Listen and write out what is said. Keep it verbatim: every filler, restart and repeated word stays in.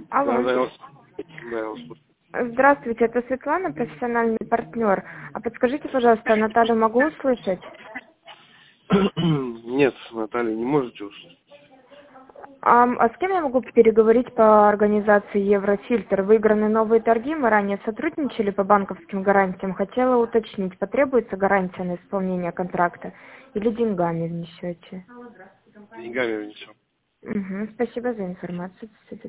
Да, Алло. да, я вас, да, я вас слушаю. Здравствуйте, это Светлана, профессиональный партнер. А подскажите, пожалуйста, Наталью могу услышать? Нет, Наталья, не можете услышать. А, а с кем я могу переговорить по организации Еврофильтр? Выиграны новые торги, мы ранее сотрудничали по банковским гарантиям. Хотела уточнить, потребуется гарантия на исполнение контракта или деньгами внесете? Деньгами внесем. Угу, спасибо за информацию. До свидания.